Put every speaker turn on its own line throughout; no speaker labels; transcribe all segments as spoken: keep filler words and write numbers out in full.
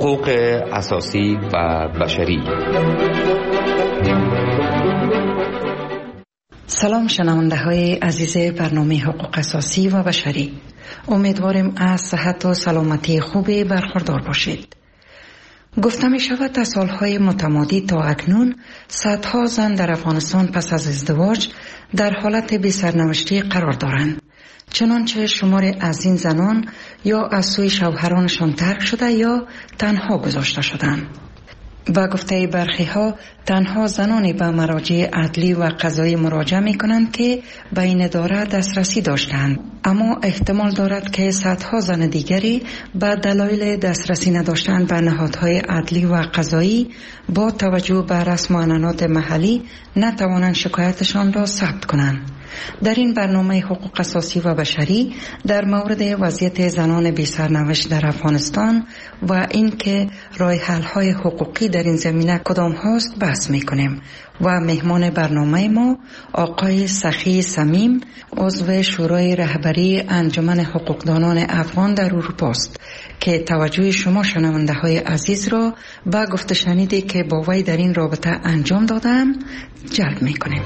حقوق اساسی و بشری.
سلام شنونده های عزیز برنامه حقوق اساسی و بشری، امیدواریم از صحت و سلامتی خوبی برخوردار باشید. گفته می شود تا سالهای متمادی تا اکنون صدها زن در افغانستان پس از ازدواج در حالت بی سرنوشتی قرار دارند، چنانچه شمار از این زنان یا از سوی شوهرانشان ترک شده یا تنها گذاشته شدند. و گفته برخی ها تنها زنانی به مراجع عدلی و قضایی مراجعه می کنند که به این اداره دسترسی داشتند، اما احتمال دارد که صدها زن دیگری به دلایل دسترسی نداشتن به نهادهای عدلی و قضایی با توجه به رسم و عنعنات محلی نتوانند شکایتشان را ثبت کنند. در این برنامه حقوق اساسی و بشری در مورد وضعیت زنان بی سرنوشت در افغانستان و اینکه راه حل های حقوقی در این زمینه کدام هاست بحث میکنیم و مهمان برنامه ما آقای سخی صمیم، عضو شورای رهبری انجمن حقوقدانان افغان در اروپا است که توجه شما شنونده های عزیز را به گفته شنیدی که با وی در این رابطه انجام دادم جلب میکنیم.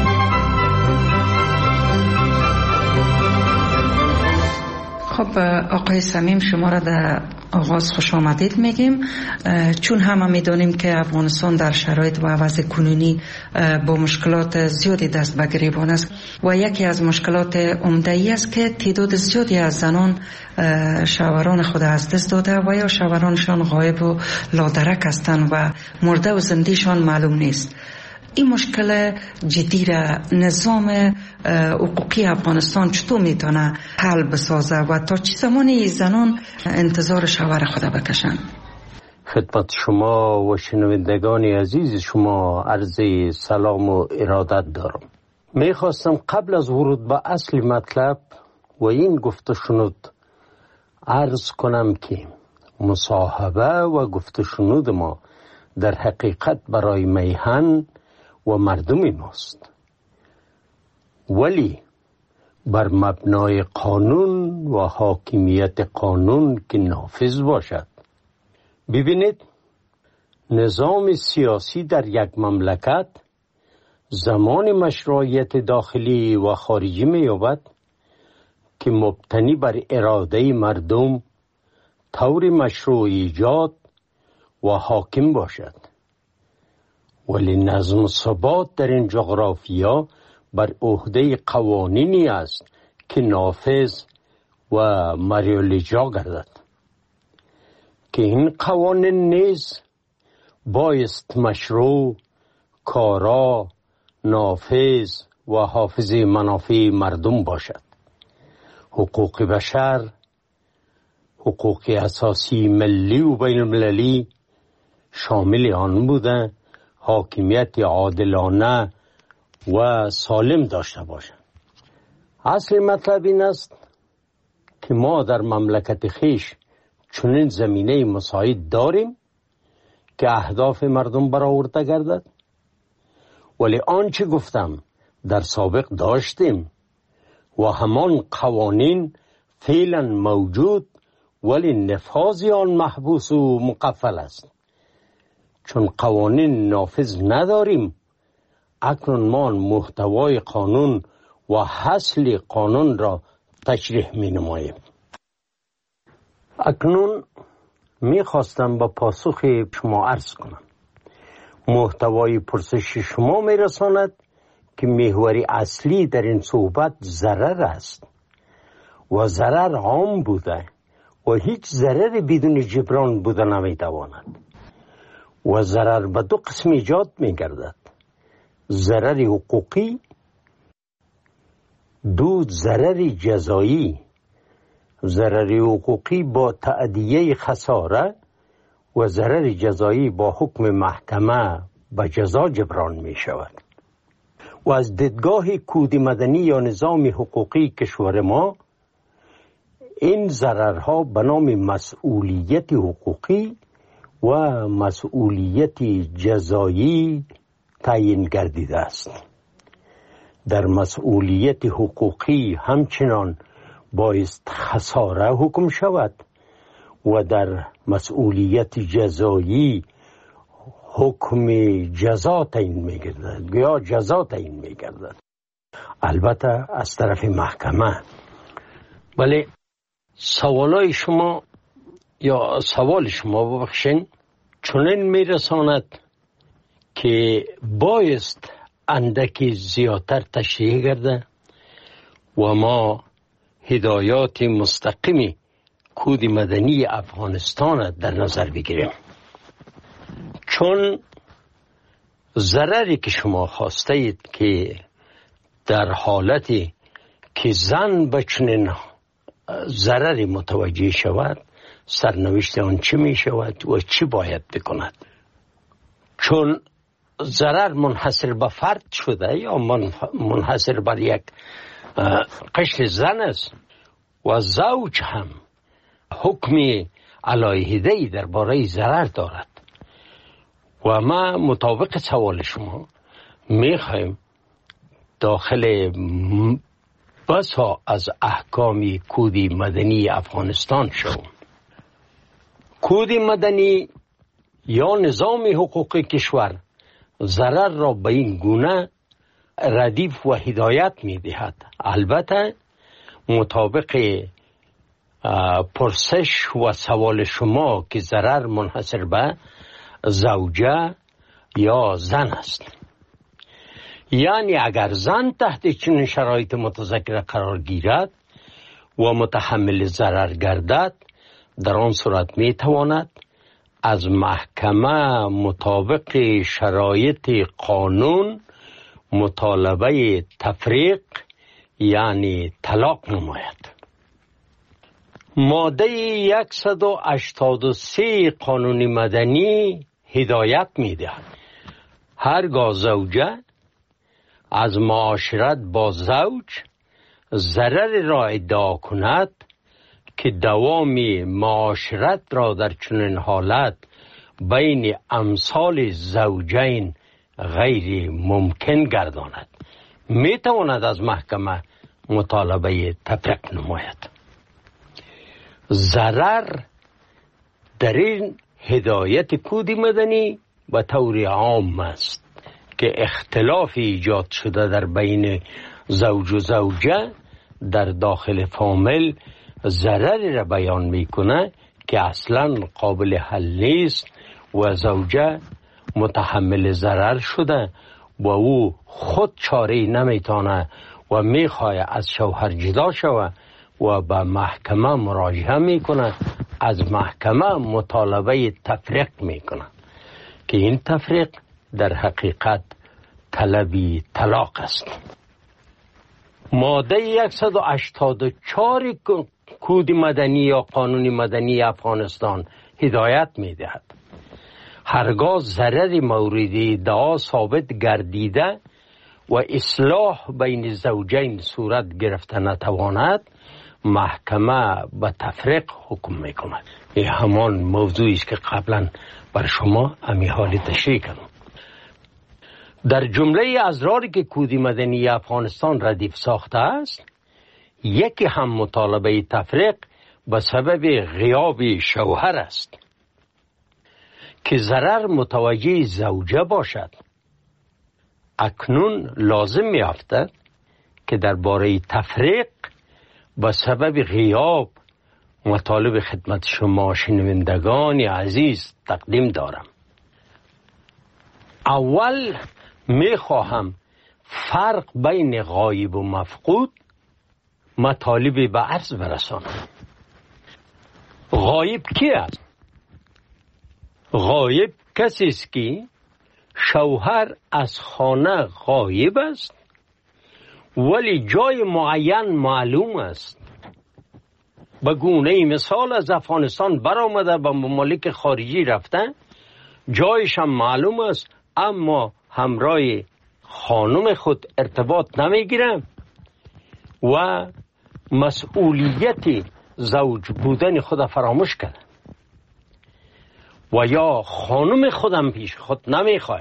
خب آقای صمیم، شما را در آغاز خوش آمدید میگیم، چون همه میدونیم که افغانستان در شرایط و وضع کنونی با مشکلات زیادی دست به گریبان است و یکی از مشکلات عمده ای است که تعداد زیادی از زنان شوهران خود از دست داده و یا شوهرانشان غایب و لادرک هستند و مرده و زندهشان معلوم نیست. این مشکل جدی را نظام حقوقی افغانستان چطور میتونه حل بسازه و تا چه زمانی زنان انتظار شوهر خود بکشن؟
خدمت شما و شنوندگان عزیز شما عرض سلام و ارادت دارم. میخواستم قبل از ورود به اصل مطلب و این گفته شنود عرض کنم که مصاحبه و گفته شنود ما در حقیقت برای میهن و مردم ماست، ولی بر مبنای قانون و حاکمیت قانون که نافذ باشد. ببینید، نظام سیاسی در یک مملکت زمان مشروعیت داخلی و خارجی می‌یابد که مبتنی بر اراده مردم طور مشروع ایجاد و حاکم باشد، ولی نظم و ثبات در این جغرافیا بر عهده قوانینی است که نافذ و مریالاجرا گردد که این قوانین نیز بایست مشروع، کارا، نافذ و حافظ منافع مردم باشد. حقوق بشر، حقوق اساسی ملی و بین المللی شامل آن بوده حاکمیت عادلانه و سالم داشته باشند. اصل مطلب این است که ما در مملکت خیش چنین زمینه مساعد داریم که اهداف مردم برآورده گردد، ولی آنچه گفتم در سابق داشتیم و همان قوانین فعلا موجود، ولی نفاذ آن محبوس و مقفل است. چون قوانین نافذ نداریم، اکنون ما محتوای قانون و حاصل قانون را تشریح می نماییم. اکنون می خواستم با پاسخ شما عرض کنم. محتوای پرسش شما می رساند که محوری اصلی در این صحبت ضرر است و ضرر عام بوده و هیچ ضرر بدون جبران بوده نمی تواند و ضرر به دو قسم ایجاد می گردد: ضرر حقوقی، دو ضرر جزایی. ضرر حقوقی با تأدیه خساره و ضرر جزایی با حکم محکمه به جزا جبران می شود. و از دیدگاه کود مدنی یا نظام حقوقی کشور ما، این ضررها به نام مسئولیت حقوقی و مسئولیت جزایی تعیین گردیده است. در مسئولیت حقوقی همچنان بایست خساره حکم شود و در مسئولیت جزایی حکم جزا تعیین می‌گردد یا جزا تعیین می‌گردد، البته از طرف محکمه. ولی سوالای شما یا سوال شما ببخشین چنین میرساند که بایست اندکی زیادتر تشریح گرده و ما هدایات مستقیمی کود مدنی افغانستان در نظر بگیریم، چون ضرری که شما خواسته اید که در حالتی که زن به چنین ضرری متوجه شود، سرنوشت آن چی می شود و چی باید بکند. چون ضرر منحصر به فرد شده یا منحصر بر یک قشر زن است و زوج هم حکم علیحده‌ای درباره ضرر دارد و ما مطابق سوال شما میخوایم داخل بسا از احکام کود مدنی افغانستان شوم. کود مدنی یا نظام حقوق کشور ضرر را به این گونه ردیف و هدایت می دهد. البته مطابق پرسش و سوال شما که ضرر منحصر به زوجه یا زن است، یعنی اگر زن تحت چنین شرایط متذکره قرار گیرد و متحمل ضرر گردد، در آن صورت می تواند از محکمه مطابق شرایط قانون مطالبه تفریق یعنی طلاق نماید. ماده صد و هشتاد و سه قانون مدنی هدایت می دهد هرگاه زوجه از معاشرت با زوج ضرر را ادعا کند که دوام معاشرت را در چنین حالت بین امثال زوجین غیر ممکن گرداند، می تواند از محکمه مطالبه تفریق نماید. ضرر در این هدایت کود مدنی به طور عام است که اختلاف ایجاد شده در بین زوج و زوجه در داخل فامیل ضرری را بیان میکنه که اصلا قابل حل نیست و زوجه متحمل ضرر شده و او خود چاره نمیتونه و میخواه از شوهر جدا شود و به محکمه مراجعه میکنه، از محکمه مطالبه تفریق میکنه که این تفریق در حقیقت طلبی طلاق است. ماده صد و هشتاد و چهار کود مدنی یا قانون مدنی افغانستان هدایت میدهد هرگاه ضرر مورد ادعا ثابت گردیده و اصلاح بین زوجین صورت گرفته نتواند، محکمه به تفریق حکم میکند. این همان موضوعی است که قبلا بر شما امی حالی تشریح کردم. در جمله ازراری که کود مدنی افغانستان ردیف ساخته است، یکی هم مطالبه تفریق به سبب غیاب شوهر است که ضرر متوجه زوجه باشد. اکنون لازم می افتد که درباره تفریق به سبب غیاب مطالب خدمت شما شنوندگان عزیز تقدیم دارم. اول می خواهم فرق بین غایب و مفقود مطالب به عرض برسانم. غایب کی است؟ غایب کسی است که شوهر از خانه غایب است ولی جای معین معلوم است. به گونه مثال از افغانستان برآمده به ممالک خارجی رفته، جایش هم معلوم است اما همراه خانم خود ارتباط نمیگیره و مسئولیت زوج بودن خود فراموش کرده و یا خانم خودم پیش خود نمیخواه.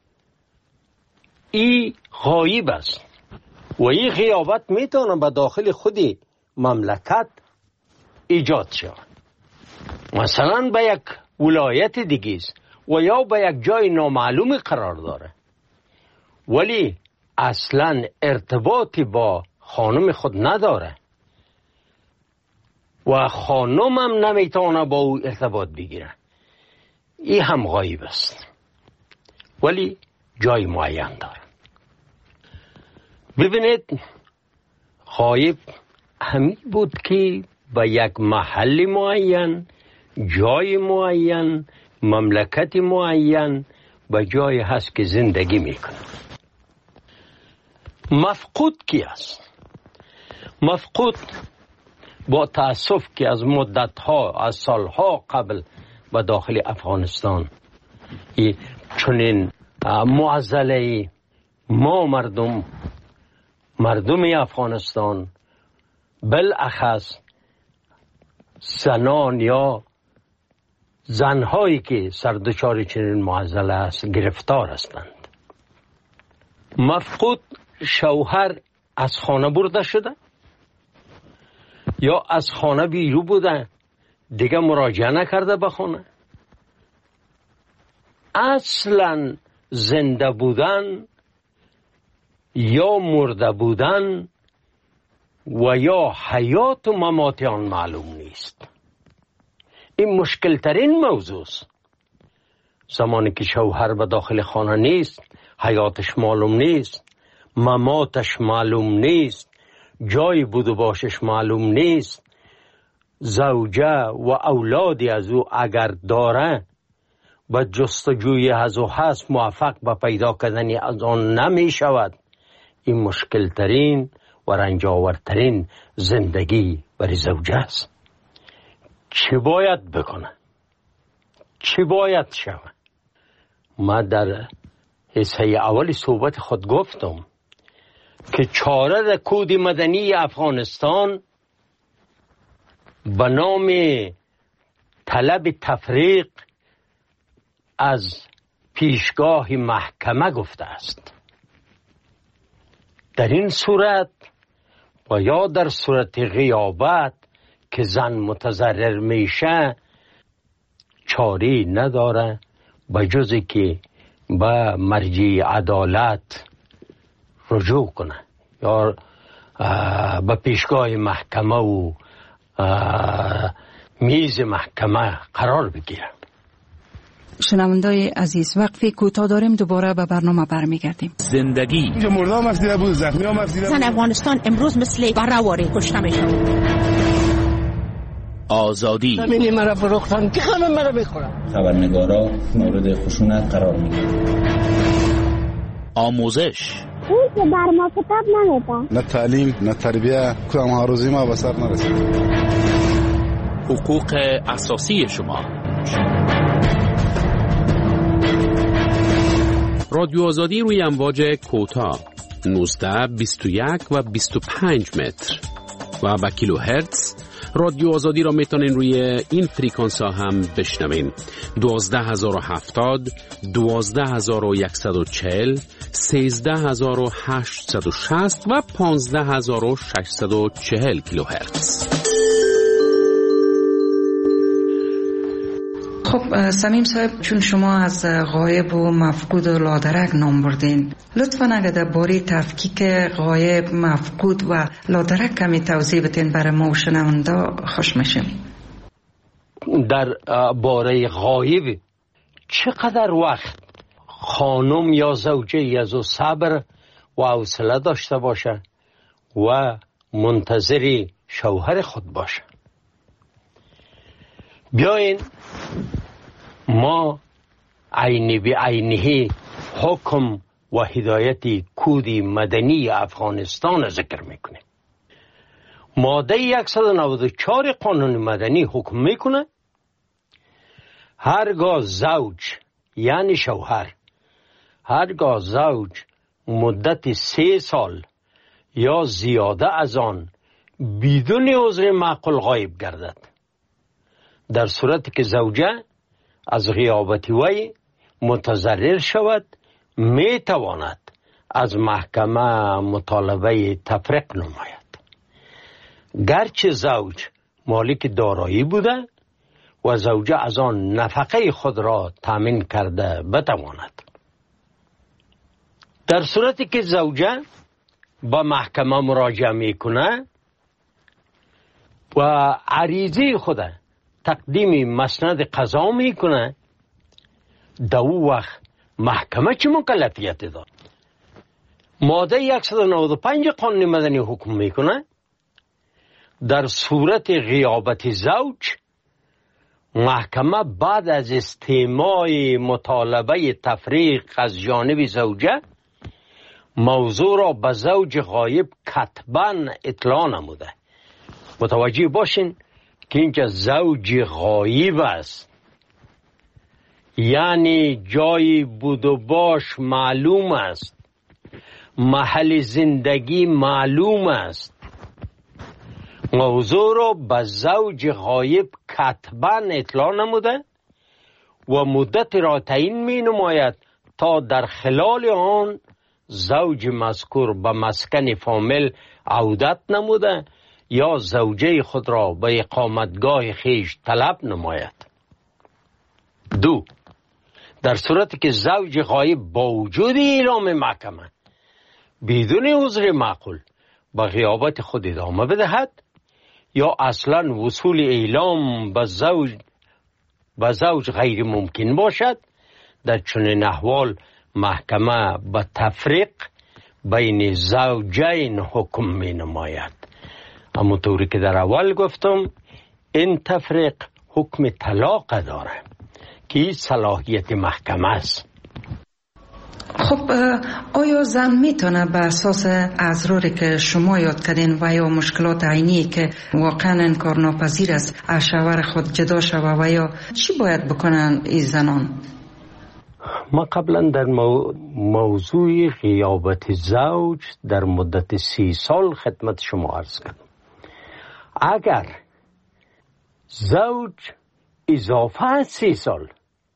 این غایب است و این غیابت میتونه به داخل خودی مملکت ایجاد شود. مثلا به یک ولایت دیگه است و یا به یک جای نامعلوم قرار داره، ولی اصلا ارتباطی با خانم خود نداره و خانم هم نمیتونه با او ارتباط بگیره، این هم غایب است ولی جای معین داره. ببینید غایب همین بود که به یک محل معین، جای معین، مملکت معین به جای هست که زندگی میکنه. مفقود کی است؟ مفقود با تأسف که از مدتها، از سالها قبل به داخل افغانستان چنین معضله ما مردم مردم افغانستان بالاخص زنان یا زنهایی که سردچار چنین معضله است گرفتار هستند. مفقود شوهر از خانه برده شده یا از خانه بیرو بوده، دیگه مراجعه نکرده به خانه، اصلا زنده بودن یا مرده بودن و یا حیات و ممات آن معلوم نیست. این مشکل ترین موضوع است. زمانی که شوهر به داخل خانه نیست، حیاتش معلوم نیست، مماتش معلوم نیست، جای بود و باشش معلوم نیست، زوجه و اولادی از او اگر داره به جستجوی از او هست موفق به پیدا کردن از آن نمی شود. این مشکل ترین و رنجاورترین زندگی برای زوجه است. چی باید بکنه؟ چی باید شود؟ ما در حصه اول صحبت خود گفتم که چاره کود مدنی افغانستان به نام طلب تفریق از پیشگاه محکمه گفته است. در این صورت و یا در صورت غیابت که زن متضرر میشه چاری نداره به جز که به مرجع عدالت رجوع کنه یا به پیشگاه محکمه و میز محکمه قرار بگیره.
شنوندای عزیز وقفی کوتاه داریم، دوباره به برنامه برمیگردیم.
زندگی
اینجا مردم مفدیده بود، زخمی هم مفدیده بود.
زن افغانستان امروز مثل برهواری کشته میشن.
آزادی
زمینی مرا فروختن که همه مرا بخورن.
خبرنگارا مورد خشونت قرار میگیرن.
آموزش
اون که بر ما کتاب نمیده،
نه تعلیم نه تربیه، کدام ها روزی ما به سر نرسید.
حقوق اساسی شما. رادیو آزادی روی امواج کوتاه نوزده، بیست و یک و بیست و پنج متر و با کیلو هرتز. رادیو آزادی را میتونین روی این فریکانس ها هم بشنوین: دوازده هزار و هفتاد، دوازده هزار و صد و چهل، سیزده هزار و هشتصد و شصت و پانزده هزار و ششصد و چهل کیلو هرتز.
خب سمیم صاحب، چون شما از غایب و مفقود و لادرک نام بردین، لطفاً اگر در باره تفکیک غایب، مفقود و لادرک کمی توضیح بدین برای ما و شنونده خوش میشیم.
در باره غایب چقدر وقت خانم یا زوجه از او صبر و حوصله داشته باشه و منتظر شوهر خود باشه؟ بیاین ما عینی به عینه حکم و هدایت کود مدنی افغانستان ذکر میکنه. ماده صد و نود و چهار قانون مدنی حکم میکنه هرگاه زوج یعنی شوهر، هرگاه زوج مدت سه سال یا زیاده از آن بدون عذر معقول غایب گردد، در صورتی که زوجه از غیابت وی متضرر شود، می تواند از محکمه مطالبه تفریق نماید. گرچه زوج مالک دارایی بوده و زوجه از آن نفقه خود را تامین کرده بتواند. در صورتی که زوجه با محکمه مراجعه میکنه و عریضه خود تقدیم مسند قضا میکنه، در او وقت محکمه چه مکلفیتی دارد؟ ماده صد و نود و پنج قانون مدنی حکم میکنه در صورت غیابت زوج، محکمه بعد از استماع مطالبه تفریق از جانب زوجه موضوع را به زوج غایب کتباً اطلاع نموده. متوجه باشین که اینجا زوج غایب است، یعنی جای بود و باش معلوم است، محل زندگی معلوم است. موضوع را به زوج غایب کتباً اطلاع نموده و مدت را تعیین می نماید تا در خلال آن زوج مذکور به مسکن فامیل عودت نموده یا زوجه خود را به اقامتگاه خیش طلب نماید. دو، در صورتی که زوج غایب با وجود اعلام محکمه بدون عذر معقول به غیابت خود ادامه بدهد یا اصلا وصول اعلام به زوج به زوج غیر ممکن باشد، در چنین احوال محکمه به تفریق بین زوجین حکم می نماید. اما طوری که در اول گفتم این تفریق حکم طلاق داره که صلاحیت محکمه است.
خب آیا زن میتونه به اساس اضراری که شما یاد کردین و یا مشکلات عینی که واقعا انکار ناپذیر است از شوهر خود جدا شوه و یا چی باید بکنن این زنان؟
ما قبلا در مو... موضوع غیابت زوج در مدت سی سال خدمت شما عرض کردم. اگر زوج اضافه از سی سال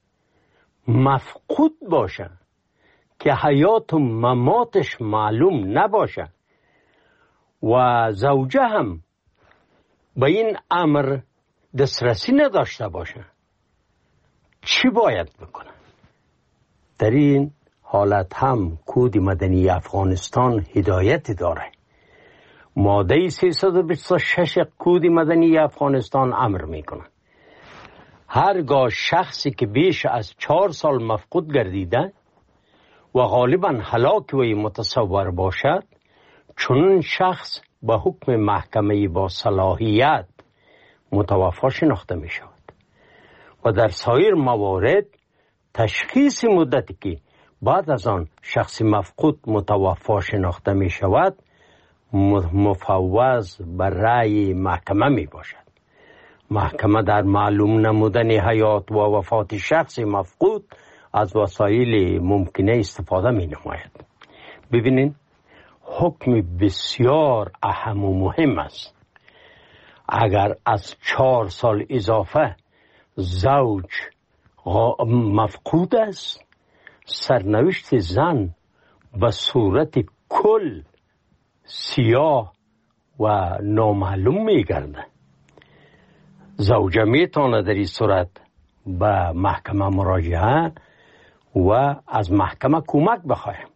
مفقود باشه که حیات و مماتش معلوم نباشه و زوجه هم به این امر دسترسی نداشته باشه، چی باید بکنه؟ در این حالت هم کود مدنی افغانستان هدایت داره. ماده سیصد و بیست و شش کود مدنی افغانستان امر میکنه هرگاه شخصی که بیش از چهار سال مفقود گردیده و غالبا هلاک وی متصور باشد، چون شخص به حکم محکمه با صلاحیت متوفی شناخته می شود و در سایر موارد تشخیص مدتی که بعد از آن شخص مفقود متوفی شناخته می شود مفوض بر رأی محکمه می باشد. محکمه در معلوم نمودن حیات و وفات شخص مفقود از وسایل ممکنه استفاده می نماید. ببینید حکم بسیار اهم و مهم است. اگر از چهار سال اضافه زوج مفقود است، سرنوشت زن به صورت کل سیاه و نامعلوم می گرده. زوجه می تواند در این صورت به محکمه مراجعه و از محکمه کمک بخواهد.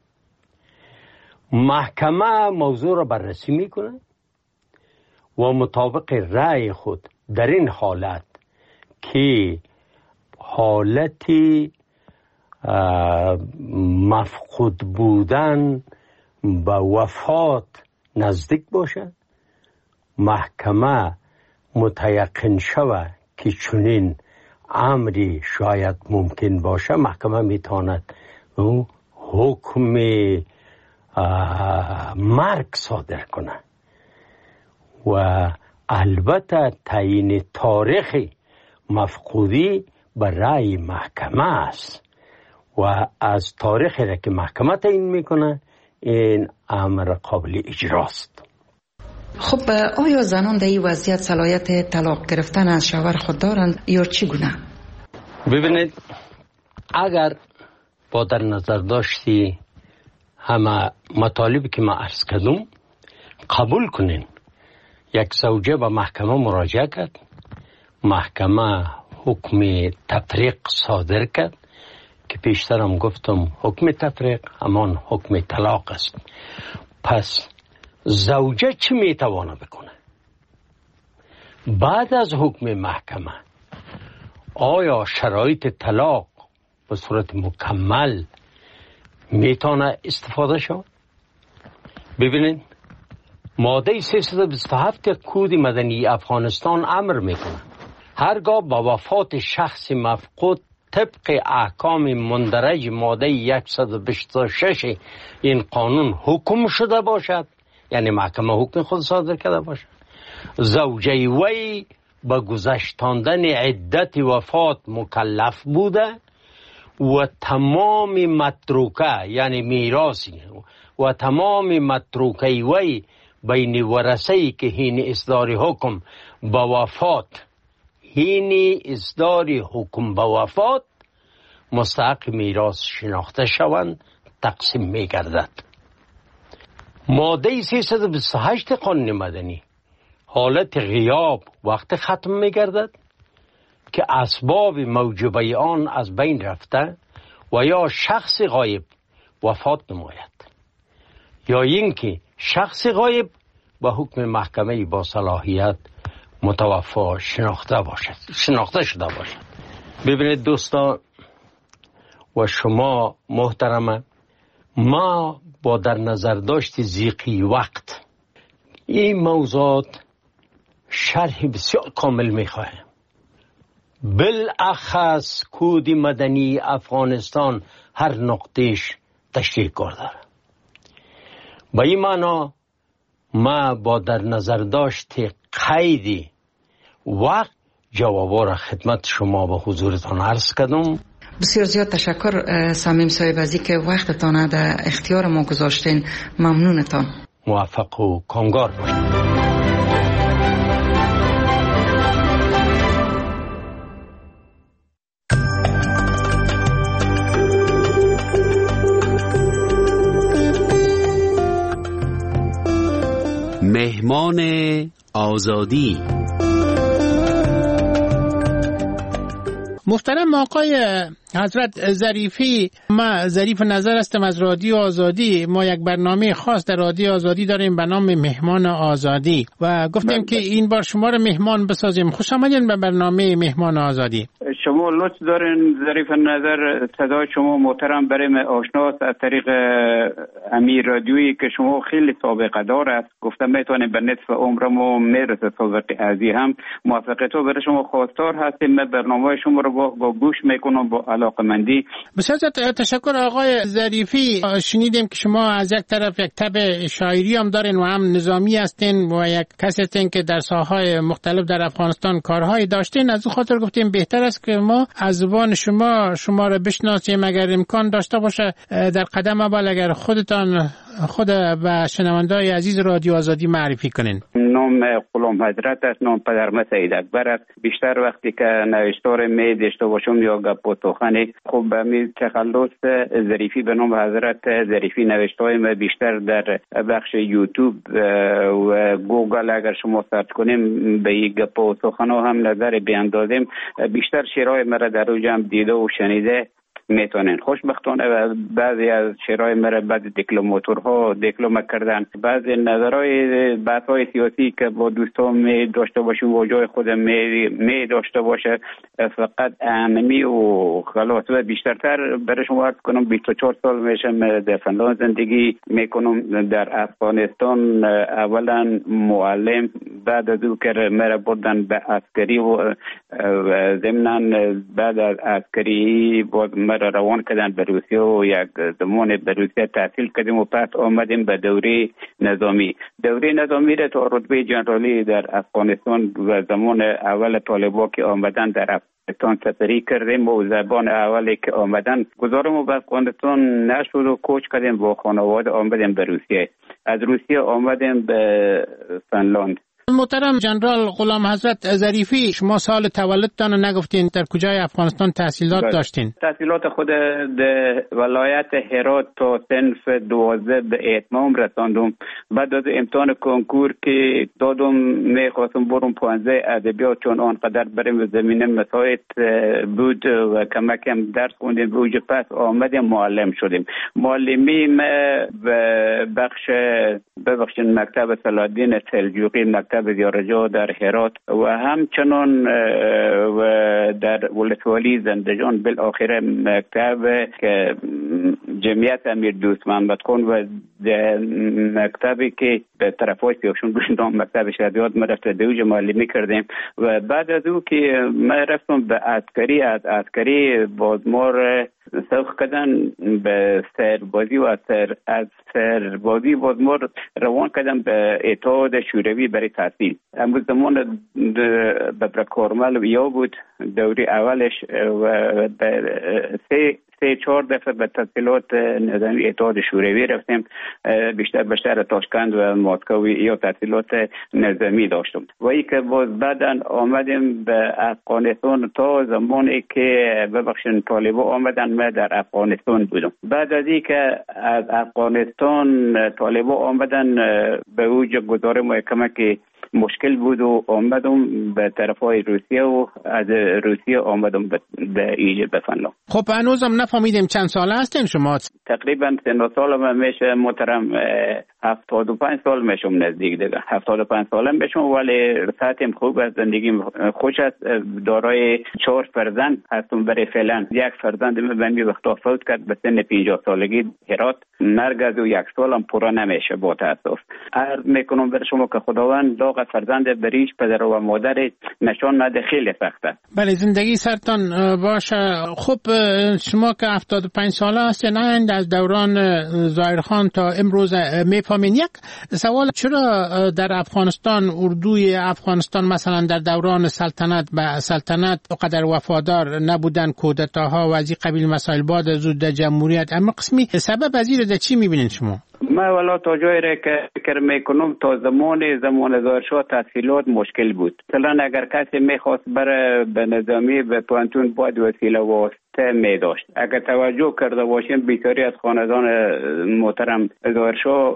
محکمه موضوع را بررسی میکنه و مطابق رأی خود در این حالت که حالتی مفقود بودن به وفات نزدیک باشد، محکمه متیقن شود که چنین امری شاید ممکن باشه، محکمه میتواند حکم مرگ صادر کنه و البته تعیین تاریخ مفقودی به رأی محکمه است و از تاریخی را که محکمه تعیین میکنه این امر قابل اجراست.
خب آیا زنان در این وضعیت صلاحیت طلاق گرفتن از شوهر خود دارند یا چگونه؟
ببینید اگر با در نظر داشتی همه مطالبی که ما عرض کردم قبول کنین، یک زوجه به محکمه مراجعه کرد، محکمه حکم تفریق صادر کرد که پیشترم گفتم حکم تفریق همان حکم طلاق است. پس زوجه چی میتوانه بکنه؟ بعد از حکم محکمه آیا شرایط طلاق به صورت مکمل میتونه استفاده شد؟ ببینید ماده سیصد و بیست و هفت کود مدنی افغانستان امر میکنه هرگاه با وفات شخص مفقود طبق احکام مندرج ماده صد و بیست و شش این قانون حکم شده باشد، یعنی محکمه حکم خود صادر کرده باشد، زوجه وی به گذشتاندن عدت وفات مکلف بوده و تمام متروکه یعنی میراثی و تمام متروکه وی بین ورثه‌ای که هین اصدار حکم به وفات هین اصدار حکم به وفات مستحق میراث شناخته شوند تقسیم می گردد. ماده سیصد و بیست و هشت قانون مدنی حالت غیاب وقت ختم می گردد که اسباب موجبه آن از بین رفته و یا شخص غایب وفات نماید یا اینکه شخص غایب به حکم محکمه با صلاحیت متوفا شناخته باشد شناخته شده باشد. ببینید دوستان و شما محترمه، ما با در نظر داشت ضیقی وقت این موضوعات شرح بسیار کامل میخواهیم. بالاخص کود مدنی افغانستان هر نقطهش تشریح کار داره. با این معنا ما با در نظر داشت قیدی وقت جوابا را خدمت شما به حضورتان عرض کردم.
بسیار زیاد تشکر صمیم صاحب از اینکه وقتتان در اختیار ما گذاشتین. ممنونتان.
موفق و کامگار باشید.
مهمان آزادی.
محترم آقای حضرت ظریفی، ما ظریف نظر هستم از رادیو آزادی. ما یک برنامه خاص در رادیو آزادی داریم به نام مهمان آزادی و گفتیم من که این بار شما رو مهمان بسازیم. خوش آمدین به برنامه مهمان آزادی.
شما لطف دارین ظریف نظر، صدای شما محترم برای من آشناست از طریق امیر رادیویی که شما خیلی سابقه دار است. گفتم میتونیم به نصف عمرمو میرسه سابقه ازی هم موفقیتو برای شما خواستار هستیم. من برنامه شما رو با, با گوش میکنم با علاقمندی.
بسیار تشکر آقای ظریفی. شنیدیم که شما از یک طرف یک تب شاعری هم دارین و هم نظامی هستین و یک کسی هستین که در ساحه‌های مختلف در افغانستان کارهایی داشتین. از اون خاطر گفتیم بهتر است که ما از زبان شما شما را بشناسیم. اگر امکان داشته باشه در قدم اول اگر خودتان خود و شنونده‌های عزیز رادیو آزادی معرفی کنین.
نام غلام حضرت است، نام پدرم سید اکبر است. بیشتر وقتی که نوشتار می داشته باشم یا گپ و سخن خب به می تخلص ظریفی به نام حضرت ظریفی نوشته‌های ما بیشتر در بخش یوتیوب و گوگل اگر شما سرچ کنیم به این گپ و سخن هم نظر بیاندازیم بیشتر شعرهای مرا در او جمع دیده و شنیده میتونن. خوشبختانه بعضی از شعرهای مرا بعد دیپلماتورها دیپلم کردن. بعضی نظرهای بحث‌های سیاسی که با دوستان می داشته باشیم و جای خودم می, می داشته باشه فقط اهمی و خلاص و بیشترتر برای شما عرض کنم بیست و چهار سال میشم در فنلاند زندگی میکنم. در افغانستان اولا معلم، بعد از او که مرا بردن به عسکری و ضمناً بعد از عسکری بود مرا روان کردن به روسیه و یک زمان به روسیه تحصیل کردیم و پس آمدیم به دوره نظامی. دوره نظامی را تا رتبه جنرالی در افغانستان و زمان اول طالبا که آمدن در افغانستان سفری کردیم و زبان اولی که آمدن گذارم به افغانستان نشد و کوچ کردیم با خانواده آمدیم به روسیه. از روسیه آمدیم به فنلاند.
محترم جنرال غلام حضرت ظریفی، شما سال تولدتان نگفتین در کجای افغانستان تحصیلات بله. داشتین؟
تحصیلات خود در ولایت هرات تا صنف دوازده به اتمام رساندم. بعد از امتحان کنکور که دادم میخواستم برم پانزده ادبیات، چون آنقدر بریم زمینه مساعد بود و کمکم درس خوندیم بوج پس آمدیم معلم شدیم. معلمی ما به بخش ببخشید مکتب صلاح‌الدین سلجوقی، مکتب زیارجا در هرات و همچنان و در ولسوالی زندجان، بالاخره مکتب که جمعیت امیر دوست محمد خان و مکتبی که به طرفای پیشون بودم مکتب شهادیات ما رفت دوج معلمی کردیم. و بعد از او که ما رفتم به عسکری، از عسکری بازمار سوق کردن به سربازی و سر از سربازی بازمار روان کردن به اتحاد شوروی برای تحصیل. امروز زمان به کارمل یا بود دوری اولش و سه سه چهار دفعه به تحصیلات نظامی اتحاد شوروی رفتیم، بیشتر به شهر تاشکند و مسکو یا تحصیلات نظامی داشتم. و ای که باز بعداً آمدیم به افغانستان تا زمانی که ببخشید طالبان آمدن ما در افغانستان بودم. بعد از ای که از افغانستان طالبان آمدن به اوج گذار محکمه که مشکل بود و آمدم به طرفای روسیه و از روسیه آمدم به ایجاد به فنلاند.
خب هنوزم نفهمیدیم چند ساله هستین شما؟
تقریبا سن سالم میشه محترم هفتاد و پنج سال میشم نزدیک دیگه. هفتاد و پنج سالم میشم ولی ساعتم خوب است، زندگیم خوش است. دارای چهار فرزند هستم برای فعلا. یک فرزند من به می وقتا فوت کرد به سن پنجاه سالگی هرات. مرگ از او یک سالم پورا نمیشه با تاسف. عرض میکنم بر شما که خداوند داغ فرزند بریش پدر و مادر نشان نده خیلی سخته.
بله زندگی سرتان باشه. خب شما که هفتاد و پنج ساله هستین از دوران ظاهرخان تا امروز میفهمین. یک سوال، چرا در افغانستان اردوی افغانستان مثلا در دوران سلطنت به سلطنت قدر وفادار نبودن، کودتاها و از این قبیل مسائل بعد از جمهوریت، اما قسمی سبب از این چی میبینید شما؟
ما والا تا جایی را که فکر میکنم تا زمان زمان ظاهرشاه تحصیلات مشکل بود. مثلا اگر کسی میخواست بره به نظامی به پانتون باید وسیله واسطه میداشت. اگر توجه کرده باشیم بیشتری از خاندان محترم ظاهرشاه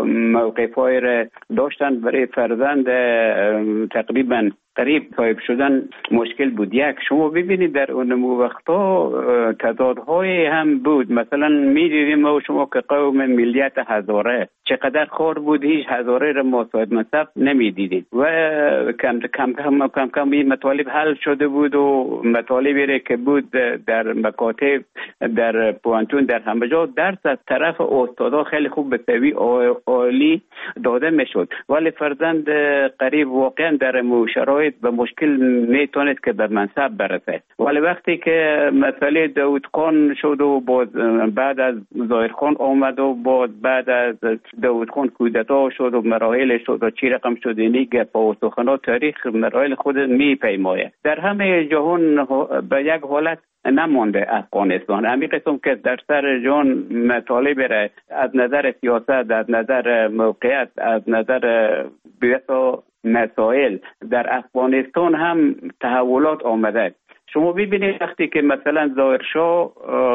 موقفای را داشتن برای فرزند تقریبا قریب صاحب شدن مشکل بود. یک شما ببینید در اون وقتا تعدادهای هم بود. مثلا میدیدیم ما شما که قوم ملیت هزاره چقدر خور بود، هیچ هزاره را ما صاحب منصب نمیدیدیم و کم کم کم کم کم این مطالب حل شده بود و مطالبی را که بود در مکاتب در پوانتون در همه جا درس از طرف استادا خیلی خوب به سوی عالی داده میشد، ولی فرزند قریب واقعا در شرایط به مشکل میتونید که به منصب برسه. ولی وقتی که مسئله داود خان شد و باز بعد از ظاهر خان آمد و باز بعد از داود خان کودتا شد و مراحل شد و چی رقم شد، اینی گپا و سخنات تاریخ مراحل خود میپیمایه. در همه جهان به یک حالت نمانده افغانستان. همین قسم که در سر جان مطالب را از نظر سیاست، از نظر موقعیت، از نظر بیتا مسائل در افغانستان هم تحولات آمده. شما ببینید وقتی که مثلا ظاهرشاه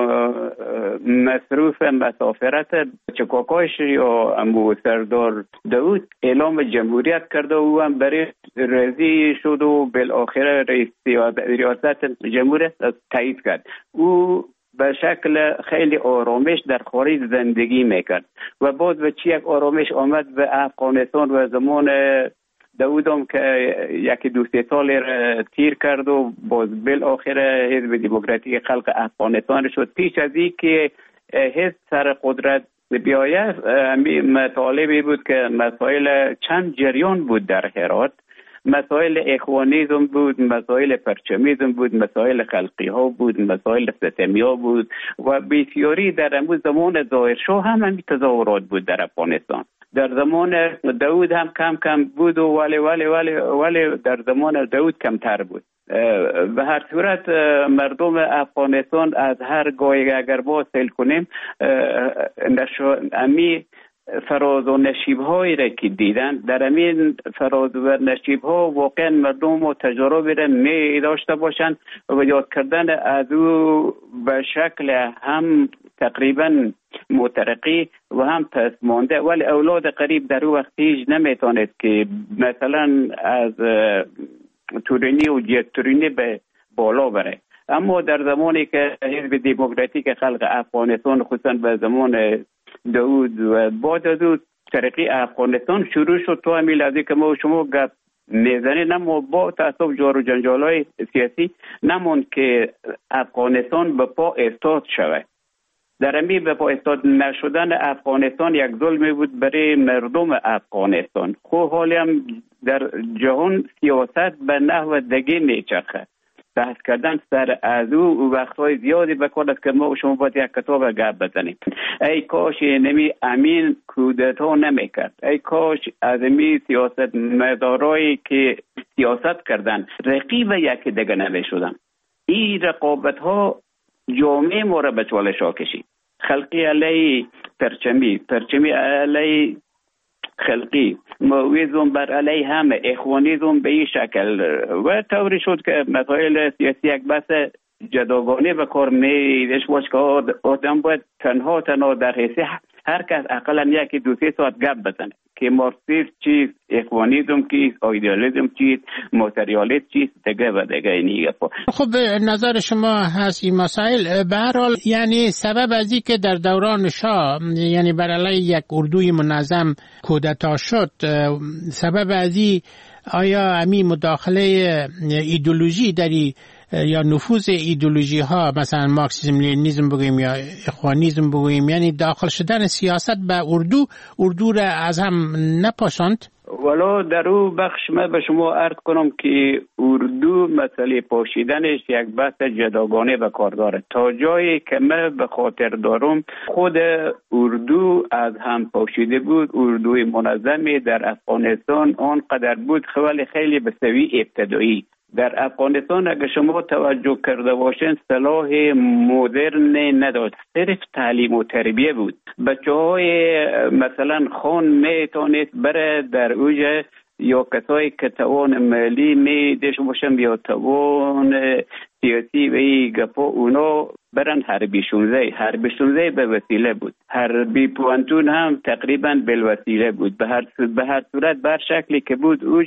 مصروف مسافرت چکاکاش یا امو سردار داود اعلام جمهوریت کرده و هم برای رضی شد و بالاخره رئیس ریاست جمهوریت تایید کرد. او به شکل خیلی آرامش در خارج زندگی میکرد و باز به چی یک آرامش آمد به افغانستان و زمان داودم که یکی دو سه سال تیر کرد و باز بالاخره حزب دموکراتیک خلق افغانستان شد. پیش از این که حزب سر قدرت بیاید مطالبی بود که مسائل چند جریان بود در هرات، مسائل اخوانیزم بود، مسائل پرچمیزم بود، مسائل خلقی ها بود، مسائل ستمی ها بود و بسیاری در امروز زمان ظاهرشاه هم همین تظاهرات بود در افغانستان. در زمان داود هم کم کم بود و ولی ولی ولی ولی در زمان داود کمتر بود. به هر صورت مردم افغانستان از هر گاهی اگر با سیل کنیم امی فراز و نشیب هایی را که دیدن، در همین فراز و نشیب ها واقعا مردم و تجربه را می داشته باشند و یاد کردن از او به شکل هم تقریبا مترقی و هم پس مانده. ولی اولاد قریب در او وقت هیچ نمیتواند که مثلا از تورینی و جت تورینی به بالا بره. اما در زمانی که حزب دموکراتیک خلق افغانستان خصوصا به زمان داود و بعد از او ترقی افغانستان شروع شد، تو همین لحظه که ما شما گپ میزنید، اما با تعصب جار و جنجال‌های سیاسی نموند که افغانستان به پا استاد شود. در همین به پا استاد نشدن افغانستان یک ظلمی بود برای مردم افغانستان. خب حالی هم در جهان سیاست به نحو دیگه میچرخه. بحث کردن سر از او وقتهای زیادی بکار است که ما و شما باید یک کتاب گپ بزنیم. ای کاش نمی امین کودتا نمیکرد، ای کاش از می سیاست مدارایی که سیاست کردن رقیب یکی دیگه نمیشدن. این رقابت ها جامعه ما را به چالش ها کشید. خلقی علی پرچمی، پرچمی علی خلقی، مویزم بر علیه همه، اخوانیزم به این شکل و طوری شد که مسائل سیاسی یک بحث جداگانه به کار میدش باش که آدم باید تنها تنها در حیث هر کس اقلا یکی دو سه ساعت گپ بزنه که مارکسیسم چیست، اخوانیزم کیست، ایدئالیسم چیست، ماتریالیسم چیست، دیگه و دیگه اینی گپا.
خب نظر شما هست این مسائل. به هر حال یعنی سبب از این که در دوران شاه یعنی بر علیه یک اردوی منظم کودتا شد، سبب از این آیا امی مداخله ایدئولوژی در یا نفوذ ایدئولوژی ها مثلا مارکسیسم لنینیسم بگوییم یا اخوانیسم بگوییم، یعنی داخل شدن سیاست به اردو اردو را از هم نپاشاند؟
ولی در او بخش من به شما عرض کنم که اردو مسئله پاشیدنش یک بحث جداگانه به کار داره. تا جایی که من به خاطر دارم خود اردو از هم پاشیده بود. اردوی منظمی در افغانستان آنقدر بود خیلی خیلی به سوی ابتدایی. در افغانستان اگر شما توجه کرده باشین سلاح مدرن نداشت، صرف تعلیم و تربیه بود. بچه های مثلا خان میتونید بره در اوج یا کسایی که توان مالی میدش باشن یا توان سیاسی و ای گپا اونا برن حربی شونزه. حربی شونزه به وسیله بود، حربی پوانتون هم تقریبا بالوسیله بود. به هر به هر صورت بر شکلی که بود اوج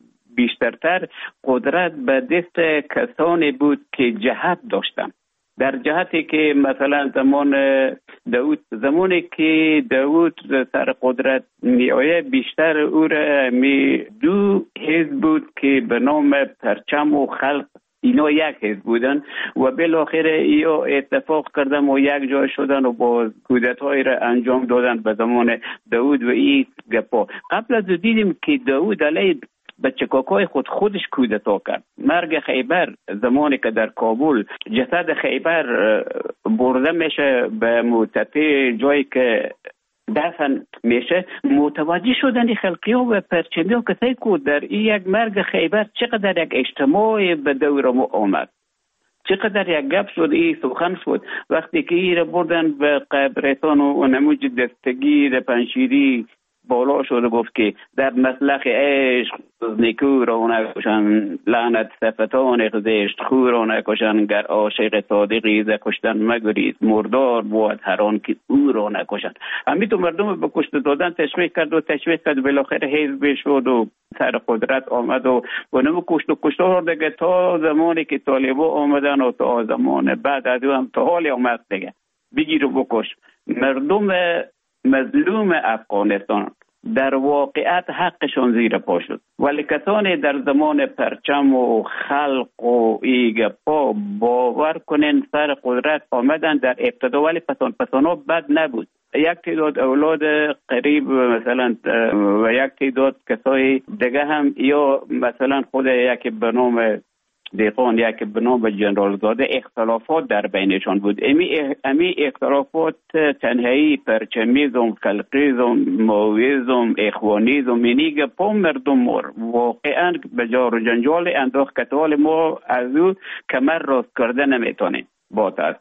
بیشترتر قدرت به دست کسانی بود که جهت داشتن. در جهتی که مثلا زمان داود، زمانی که داود سر قدرت می آید بیشتر او را می دو حزب بود که به نام پرچم و خلق اینا یک حزب بودن و بالاخره اینا اتفاق کردن و یک جای شدن و با کودتایی را انجام دادن به زمان داود و این گپا. قبل از دیدیم که داود علیه بچه کاکای خود خودش کودتا کرد. مرگ خیبر زمانی که در کابل جسد خیبر برده میشه به متته جایی که دفن میشه، متوجه شدن خلقی ها و پرچمی ها کسایی که در این یک مرگ خیبر چقدر یک اجتماع به دور ما آمد، چقدر یک گپ شد، این سخن شد. وقتی که این را بردن به قبرستان و نموج دستگیر پنشیری بالا شده گفت که در مسلخ عشق نیکو را نکشن، لعنت صفتان زشت خو را نکشن، گر عاشق صادقی ز کشتن مگریز، مردار بود هر آن که او را نکشن. همین تو مردم به کشته دادن تشویق کرد و تشویق کرد، بالاخره حزب شد و سر قدرت آمد و اونم کشت و کشتار دیگه تا زمانی که طالبا آمدن و تا زمان بعد از هم تا حالی آمد دیگه بگیر و بکش. مردم مظلوم افغانستان در واقعیت حقشون زیر پا شد، ولی کسانی در زمان پرچم و خلق و ایگپا باور کنین سر قدرت آمدن در ابتدا، ولی پسان پسانا بد نبود. یک تعداد اولاد قریب مثلا و یک تعداد کسای دیگه هم، یا مثلا خود یک به نام دیقان یک به نام جنرال زاده اختلافات در بینشان بود. امی, امی اختلافات تنهایی پرچمیزم، خلقیزم، ماویزم، اخوانیزم اینی پا مردم مر واقعا به جار و جنجال انداخت که ما از او کمر راست کرده نمیتونیم با تاسف.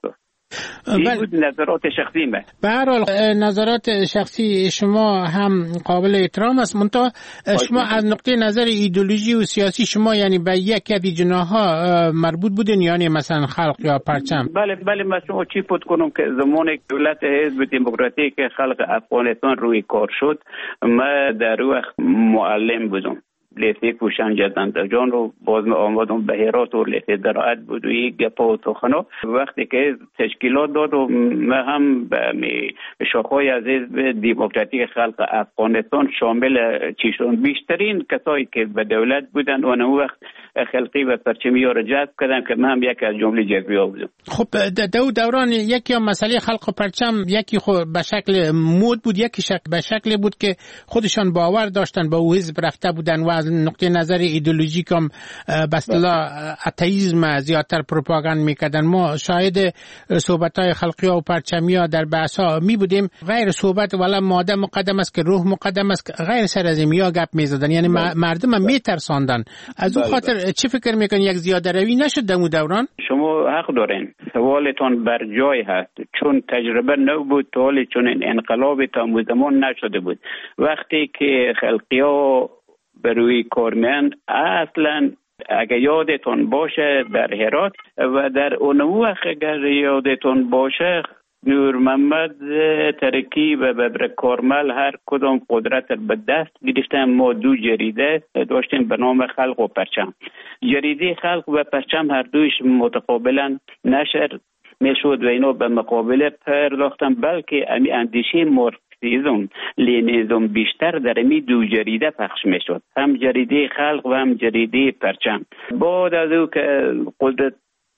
این بود نظرات شخصی من.
به هر حال نظرات شخصی شما هم قابل احترام است، منتها شما از نقطه نظر ایدئولوژی و سیاسی شما یعنی به یک از جناح‌ها مربوط بودین، یعنی مثلا خلق یا پرچم؟
بله بله، مثلا چی پود کنم که زمان دولت حزب دموکراتیک خلق افغانستان روی کار شد، ما در وقت معلم بودم، لیسه کوشان جدند جان رو باز آمدم به هرات و لیسه درآت بود و یک گپا و توخنو وقتی که تشکیلات داد و ما هم به شاخهای از حزب دموکراتیک خلق افغانستان شامل چیشون بیشترین کسایی که به دولت بودن و اون وقت خلقی و پرچمی ها رو جذب کردم که من هم یکی از جمله جذبی ها بودم.
خب دو دوران یکی هم مسئله خلق و پرچم یکی خود به شکل مود بود، یکی شکل به شکل بود که خودشان باور داشتن به او حزب رفته بودن و از نقطه نظر ایدئولوژیک هم به اصطلاح اتئیسم زیادتر پروپاگاند میکردن. ما شاهد صحبت‌های خلقی ها و پرچمی ها در بحث‌ها می بودیم، غیر صحبت ولی ماده مقدم است که روح مقدم است، غیر سر از این گپ میزدن، یعنی مردم هم میترساندن. از اون خاطر چی فکر میکنی یک زیاده روی نشد در اون دوران؟
شما حق دارین، سوالتون بر جای هست، چون تجربه نو بود تا حالی چون این انقلاب تا زمان نشده بود. وقتی که خلقی ها به روی کار میان، اصلا اگر یادتون باشه در هرات و در اون وقت اگر یادتون باشه نور محمد ترکی و ببر کارمل هر کدام قدرت به دست گرفتن. ما دو جریده داشتیم به نام خلق و پرچم. جریده خلق و پرچم هر دویش متقابلا نشر میشد و اینا به مقابله پرداختن، بلکه امی اندیشه مارکسیسم لنینیسم بیشتر در امی دو جریده پخش میشد، هم جریده خلق و هم جریده پرچم. بعد از او که قدرت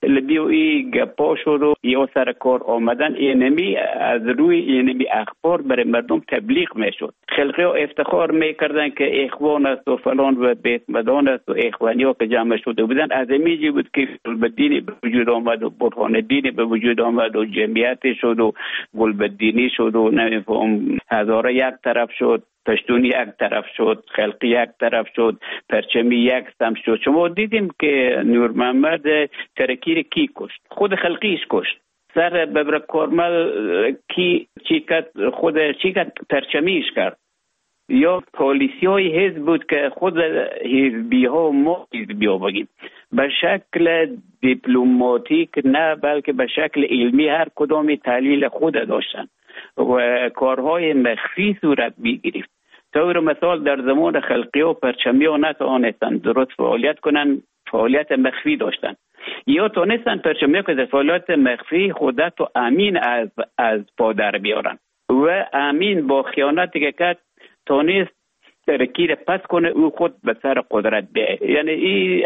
لبیوی گپا شد و یا سر کار آمدن، اینمی از روی اینمی اخبار برای مردم تبلیغ میشد. خلقی ها افتخار میکردن که اخوان است و فلان و بیت مدان است و اخوانی ها که جمع شده بودن. از امیجی بود که گلبدینی به وجود آمد و برهان دینی به وجود آمد و جمعیت شد و گلبدینی شد و نمیفهم هزاره یک طرف شد، پشتونی یک طرف شد، خلقی یک طرف شد، پرچمی یک سم شد. شما دیدیم که نور محمد ترکی کی کشت؟ خود خلقیش کشت. سر ببر کارمل کی چی کرد؟ خود چی کرد؟ پرچمیش کرد. یا پالیسی های حزب بود که خود حزبی ها ما حزبی ها بگیم به شکل دیپلماتیک نه بلکه به شکل علمی هر کدامی تحلیل خود داشتن و کارهای مخفی صورت می‌گرفت. طور مثال در زمان خلقی و پرچمی ها نتوانستن درست فعالیت کنن، فعالیت مخفی داشتن، یا تونستن پرچمی ها که در فعالیت مخفی خودت و امین از از پا در بیارن و امین با خیانتی که کرد تونست ترکیر پس کنه او خود به سر قدرت بیه. یعنی این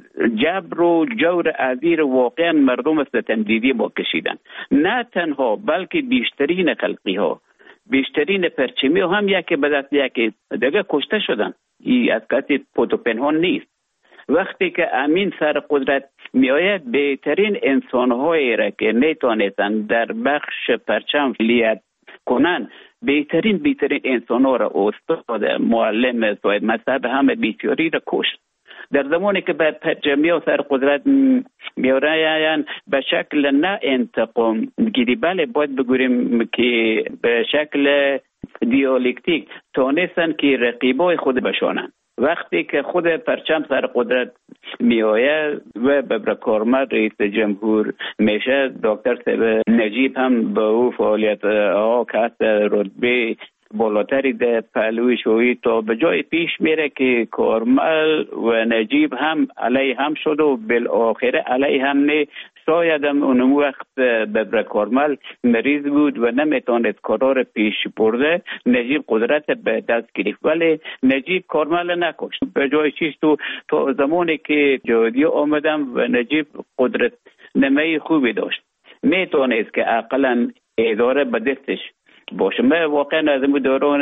جبر و جور عزیر واقعا مردم ستم دیدی با کشیدن. نه تنها بلکه بیشترین خلقی ها، بیشترین پرچمی ها هم یکی به دست یکی دیگه کشته شدن. این از کسی پود و پنهان نیست. وقتی که امین سر قدرت می آید بهترین انسان هایی را که میتونستن در بخش پرچم فعالیت کنن، بهترین بهترین انسان ها را استاد، معلم، صاحب مذهب همه بیچاری را کشت. در زمانی که به پرچمی ها سر قدرت می آیند به شکل نه انتقام گیری، بله باید بگوییم که به شکل دیالکتیک تونستن که رقیبای خود بشانند. وقتی که خود پرچم سر قدرت می آید و ببر کارمل رئیس جمهور میشه، دکتر صاحب نجیب هم به او فعالیت ها که رتبه بالاتری در پهلوی شویی تا به جای پیش میره که کارمل و نجیب هم علیه هم شد و بالاخره علیه هم نه. شاید هم اون وقت ببر کارمل مریض بود و نمیتونست کارا پیش برده، نجیب قدرت به دست گرفت، ولی نجیب کارمل نکشت. به جای چیز تو تا زمانی که جهادی آمدم و نجیب قدرت نمه خوبی داشت، میتونست که اقلا اداره به دستش باشه. من واقعا از این دوران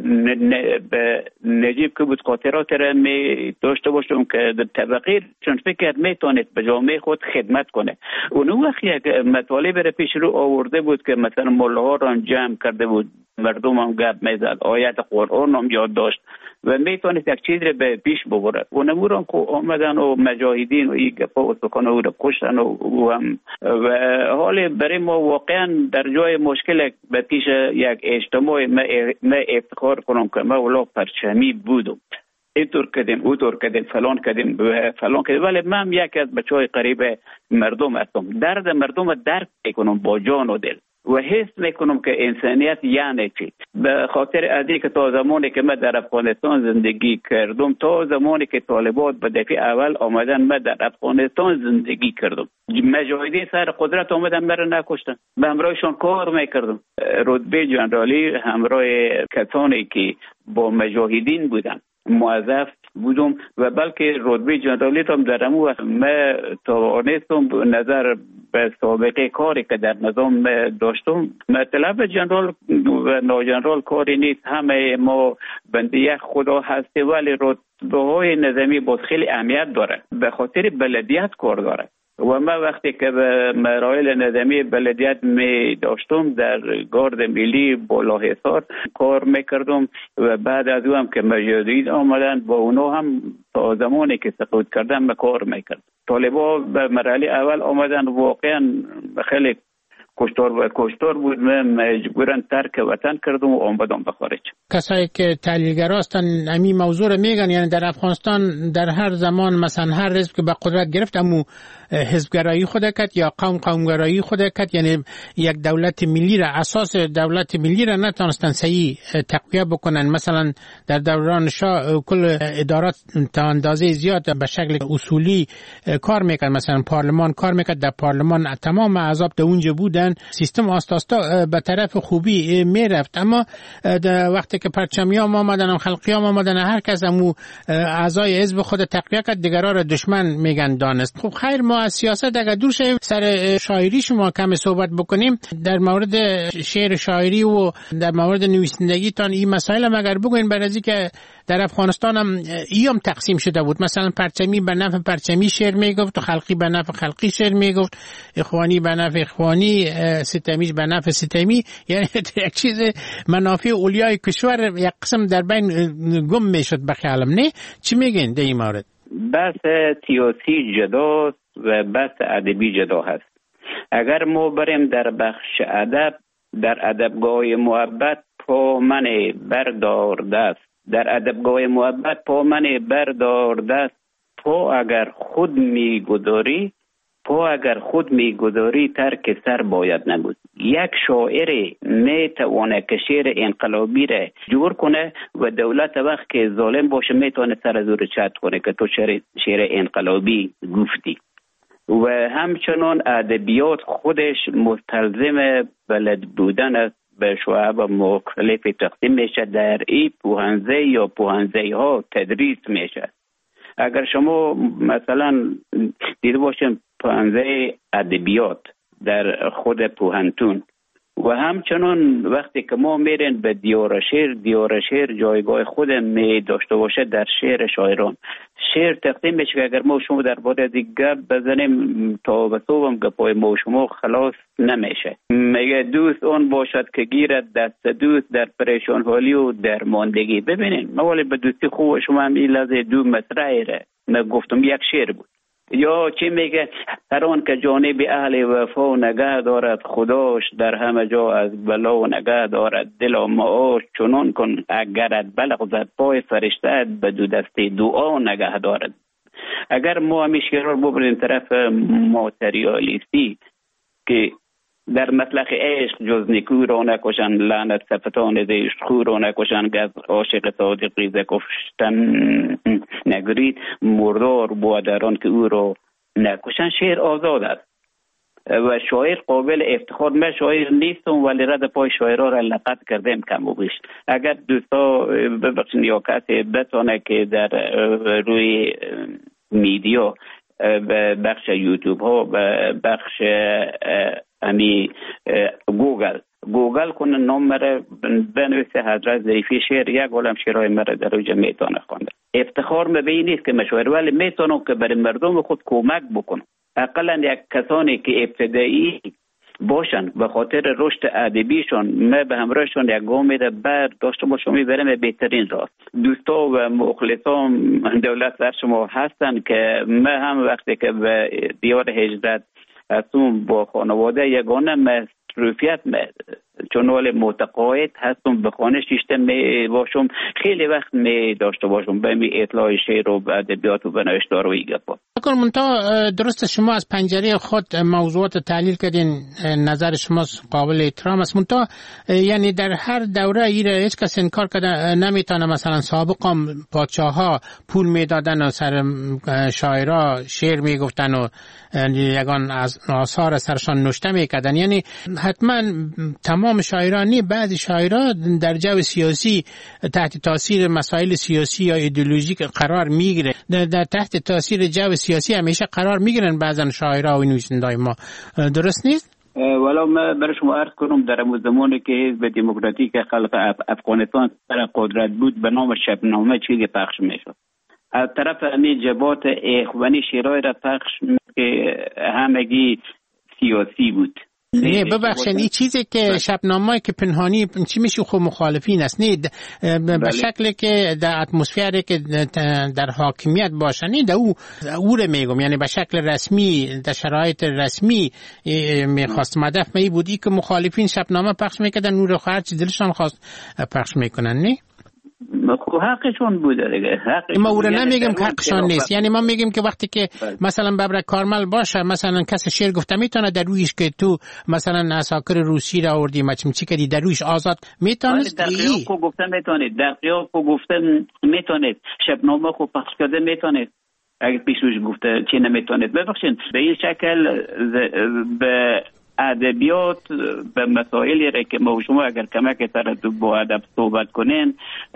به نجیب که بود خاطرات را می داشته باشم که در طبقه چون فکر میتونست به جامعه خود خدمت کنه. اون وقت یک مطالب را پیش رو آورده بود که مثلا مولاها را جمع کرده بود، مردم هم گپ میزد، آیت قرآن هم یاد داشت و میتونست یک چیز رو به پیش ببرد. و نموران که آمدن و مجاهدین و این گپا و سکان او رو کشتن و, و حال برای ما واقعا در جای مشکل به پیش یک اجتماع ما افتخار کنم که ما اولا پرچمی بودم، اینطور کردیم اونطور کردیم فلان کردیم فلان کردیم، ولی من یک از بچهای قریب مردم هستم. درد مردم درک میکنم با جان و دل و حس میکنم که انسانیت یعنی چی. به خاطر ازی که تا زمانی که من در افغانستان زندگی کردم، تا زمانی که طالبان به دفعه اول آمدن من در افغانستان زندگی کردم، مجاهدین سر قدرت آمدن مرا نکشتن، به همراهشان کار میکردم. رتبه جنرالی همراه کسانی که با مجاهدین بودن موظف بودم و بلکه رتبه جنرالی هم در امو من توانستم نظر به سابقه کاری که در نظام داشتم. مطلب جنرال و ناجنرال کاری نیست، همه ما بنده یک خدا هستی، ولی رتبه های نظامی باز خیلی اهمیت داره، به خاطر بلدیت کار داره. و من وقتی که به مراحل نظامی بلدیت می داشتم در گارد ملی بالاحصار کار میکردم و بعد از او هم که مجاهدین آمدن با اونا هم تا زمانی که سقوط کردن کار میکرد. طالبا به مرحله اول آمدن واقعا خیلی کشتار و کشتار بود، من مجبورن ترک وطن کردم و آمدم به خارج.
کسایی که تحلیلگرا هستن همین موضوع رو میگن، یعنی در افغانستان در هر زمان مثلا هر حزب که به قدرت گرفت امو حزبگرایی خود کرد یا قوم قومگرایی خود کرد، یعنی یک دولت ملی را اساس دولت ملی را نتونستن صحیح تقویه بکنن. مثلا در دوران شاه کل ادارات تا اندازه زیاد به شکل اصولی کار میکرد، مثلا پارلمان کار میکرد، در پارلمان تمام احزاب در اونجا بودن، سیستم آستاستا به طرف خوبی میرفت. اما وقتی که پرچمیام آمدن، خلقیام آمدن، هر کس امو اعضای حزب خود تقویه کرد، دیگران را دشمن میگن دانست. خب خیر، ما از سیاست اگر دور شیم سر شاعری شما کم صحبت بکنیم، در مورد شعر شاعری و در مورد نویسندگیتان این مسائل هم اگر بگوین، برای که در افغانستان هم ایام تقسیم شده بود، مثلا پرچمی به نفع پرچمی شعر میگفت و خلقی به نفع خلقی شعر میگفت، اخوانی به نفع اخوانی، ستمیش به نفع ستمی، یعنی یک چیز منافع اولیای کشور یک قسم در بین گم میشد به خیالم. نه چی میگین در این مورد؟
بحث سیاسی جداست و بحث ادبی جدا هست. اگر ما بریم در بخش ادب، در ادبگاه محبت پا من بردار دست، در ادبگاه محبت پا من بردار دست، پا اگر خود میگذاری پا اگر خود میگذاری ترک سر باید نبود. یک شاعر میتونه که شعر انقلابی را جور کنه و دولت وقت که ظالم باشه میتونه سر زور چت کنه که تو شعر, شعر انقلابی گفتی. و همچنان ادبیات خودش مستلزم بلد بودن است، به شعب مختلف تقسیم میشه، در این پوهنزه یا پوهنزه ها تدریس میشه. اگر شما مثلا دیده باشین پوهنزه ادبیات در خود پوهنتون و همچنان وقتی که ما میرین به دیار شعر، دیار شعر جایگاه خود می داشته باشه در شعر شاعران. شعر تقسیم میشه که اگر ما شما در باره دیگه بزنیم تا به صوبم گپای ما شما خلاص نمیشه. میگه دوست اون باشد که گیرد دست دوست در پریشان حالی و در ماندگی. ببینین موالی به دوستی خوب شما هم این لحظه دو مصرعی را نگفتم، یک شعر بود. یا چی میگه؟ هر آن که جانب اهل وفا نگه دارد خداش، در همه جا از بلا نگه دارد دل و معاش. چنان کن اگرت بلغزد پای فرشته به دو دست دعا نگه دارد. اگر ما همیش قرار ببریم طرف ماتریالیستی که در مطلق عشق جز نیکو را نکشن، لعنت صفتان زشت خو را نکشن، گز عاشق صادقی ز کشتن نگرید، مردار بودران که او را نکشن. شعر آزاد است و شاعر قابل افتخار. من شاعر نیستم ولی رد پای شاعرها را لقد کردم کم و بیش. اگر دوستا ببخشید یا کسی بتونه که در روی میدیا به بخش یوتیوب ها، به بخش امی گوگل گوگل کنه نام مره بنویسه حضرت ظریفی شعر، یک عالم شعرهای مره در اوجه میتونه خونده. افتخار مبی نیست که مشاعر، ولی میتونم که برای مردم خود کمک بکنم. اقلا یک کسانی که ابتدایی باشن به خاطر رشد ادبیشون. ما به همراهشون یک گام بعد داشته باشم میبرم بهترین راه. دوستا و مخلصان دولت در شما هستن که ما هم وقتی که به دیار هجرت هستم با خانواده یگانه مصروفیت چون ولی متقاعد هستم به خانه شیشته می باشم، خیلی وقت می داشته باشم به می اطلاع شعر و ادبیات و نوشتار و این گپا.
منتها درست شما از پنجره خود موضوعات تحلیل کردین، نظر شما قابل احترام است، منتها یعنی در هر دوره ایره هیچ کس انکار کرده نمیتونه مثلا سابقا پادشاها پول میدادن و سر شاعرها شعر میگفتن و یگان از آثار سرشان نوشته میکردن. یعنی حتما تمام شاعرانی، بعضی شاعرها در جو سیاسی تحت تاثیر مسائل سیاسی یا ایدئولوژیک قرار میگیره، در تحت تاثیر جو سیاسی همیشه قرار میگیرن بعضن شاعرها و نویسنده‌های ما. درست نیست؟
ولی من برای شما عرض کنم در زمانی که حزب دموکراتیک خلق افغانستان سر قدرت بود به نام شبنامه چیزی پخش میشد. از طرف همین جبهات اخوانی شعرهای را پخش که همگی سیاسی بود.
نه ببخشید این چیزی که شبنامه‌ای که پنهانی چی میشه خب مخالفین است، نه به شکلی که در اتمسفری که در حاکمیت باشه، نه در او او رو میگم، یعنی به شکل رسمی در شرایط رسمی میخواست مدف می بودی که مخالفین شبنامه پخش میکردن، نور هر چی دلشان خواست پخش میکنن. نه
خب حقشون بوده دیگه.
ما او رو نمیگیم که حقشون نیست، یعنی ما میگیم که وقتی که مثلا ببر کارمل باشه، مثلا کسی شعر گفته میتونه در رویش که تو مثلا اساکر روسی را آوردی مچمچی کردی در رویش آزاد میتونست.
در قیاب کو گفتن میتونید، در قیاب کو گفتن میتونید، شبنامه خو پخش کرده میتونید، اگه پیشوش گفته چی نمیتونید. ببخشید به این شکل به ادبیات به مسائلی را که ما شما اگر کمک سر با ادب صحبت کنین،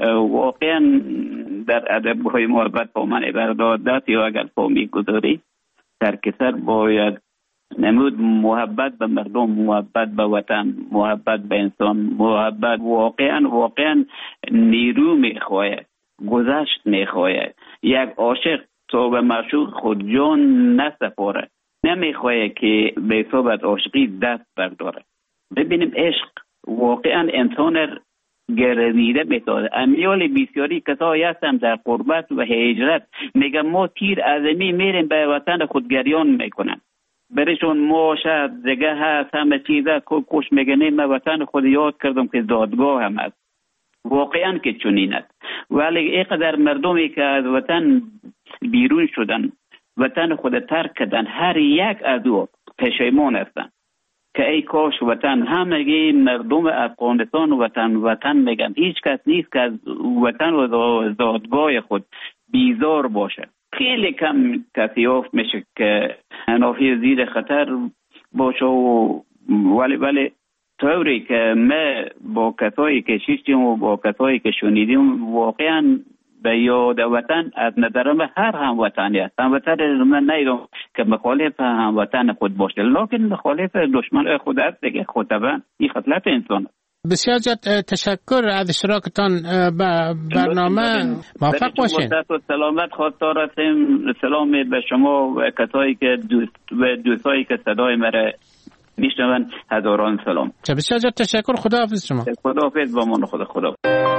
واقعا در ادب‌های محبت با من بردادت یا اگر فهمی گذاری در کسر باید نمود محبت به مردم، محبت به وطن، محبت به انسان، محبت واقعا واقعا نیرو میخواهد، گذشت میخواهد. یک عاشق تو به معشوق خود جان نسپاره، نمیخواه که به صحبت عاشقی دست برداره. ببینیم عشق واقعا انسان گرمیده میتونه. امیال بسیاری کسایی هستن در قربت و هجرت میگن ما تیر ازمی میریم به وطن خود گریان میکنن، برشون ما شاید دیگه هست همه چیزه کش میگنیم من وطن خود یاد کردم که دادگاه هم هست. واقعا که چنین است، ولی اینقدر مردمی که از وطن بیرون شدن، وطن خود ترک کردن، هر یک از او پشیمان هستن که ای کاش وطن، همگی مردم افغانستان وطن وطن میگن، هیچ کس نیست که از وطن و زادگاه خود بیزار باشه. خیلی کم کسی یافت میشه که نافی زیر خطر باشه و ولی ولی طوری که ما با کسایی که شیشتیم و با کسایی که شنیدیم واقعا به یاد وطن از نظر من هر هموطنی است. هموطن من نیدم که مخالف هموطن خود باشه، لکن مخالف دشمن خود است دیگه. خود طبعا این خصلت انسان است.
بسیار زیاد تشکر از اشتراکتان به برنامه. موفق باشین.
سلامت خواستار هستیم. سلام به شما و کسایی که دوست و دوستایی که صدای مرا میشنون، هزاران سلام.
بسیار زیاد تشکر. خداحافظ شما.
خداحافظ با من. خدا خدا.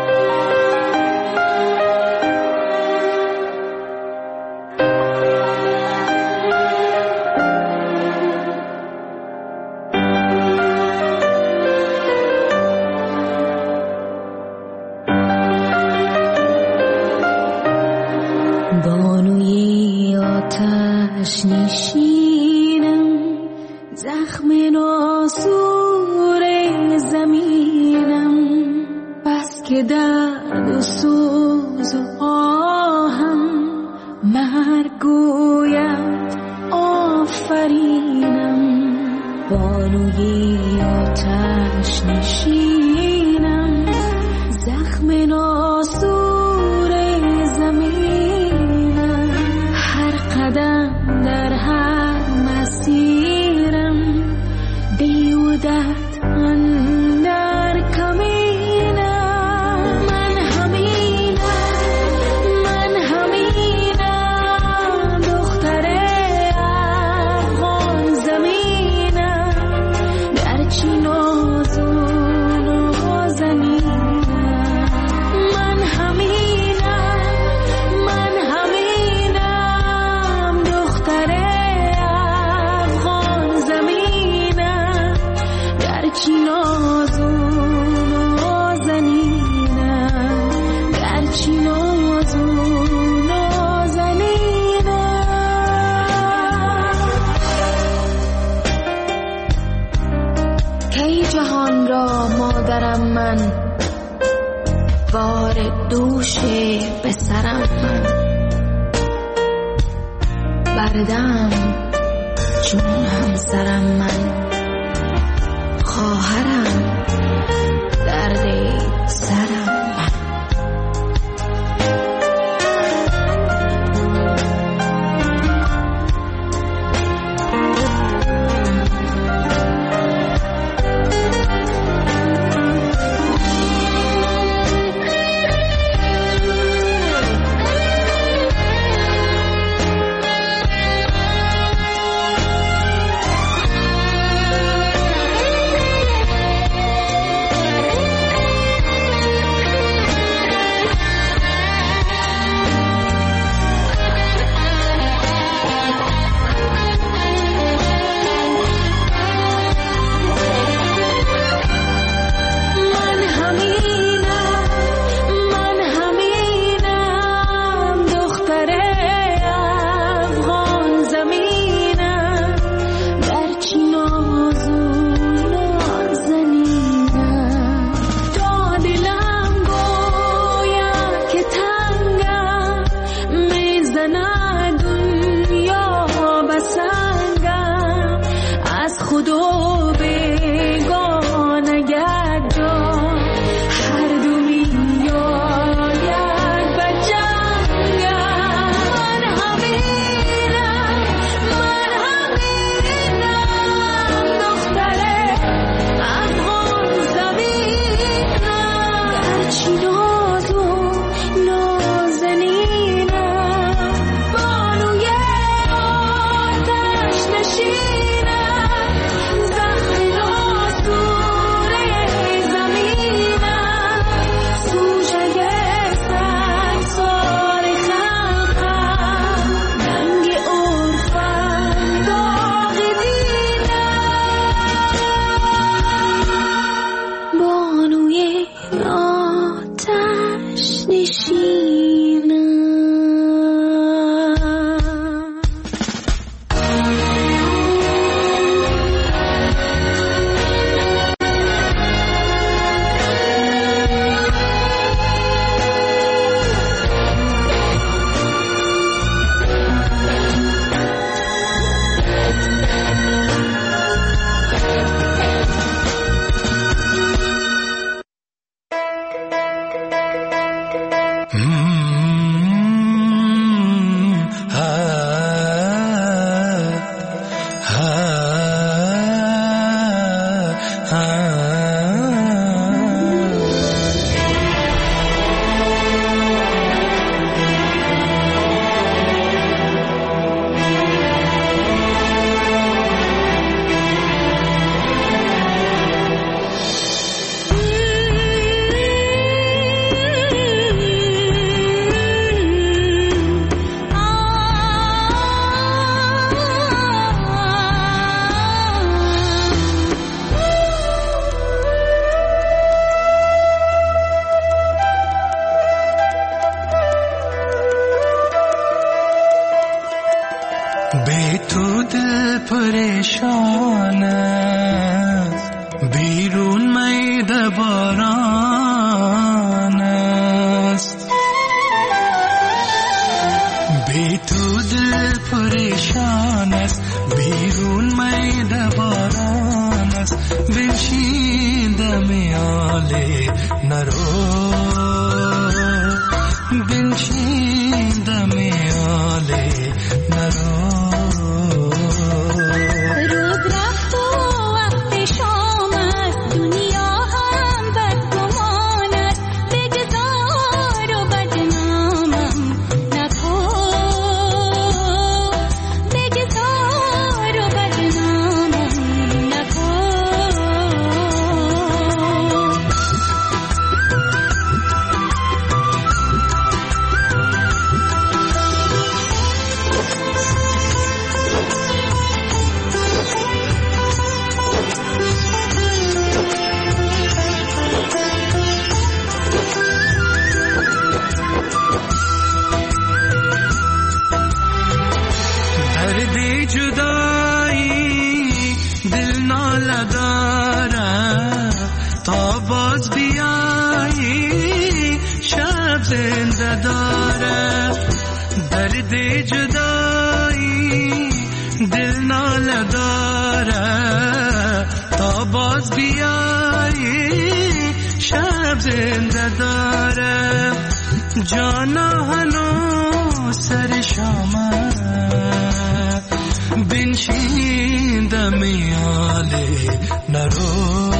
بانوی آتش نشینم، زخم ناسور زمینم، بس که درد و سوز و آهم مرگ گوید آفرینم. بانوی آتش نشینم، زخم ناسور زمینم، هر قدم در هر مسیرم بیودت اندر کمینم. من همینم، من همینم، دختر افغان زمینم، خواهرم من، بار دوش به سرم من، بردم چون همسرم من، خواهرم درد سرم من.
ناله داره تا باز بیایی شب زنده داره جانا هنو سر شامه بنشین دمیاله نرو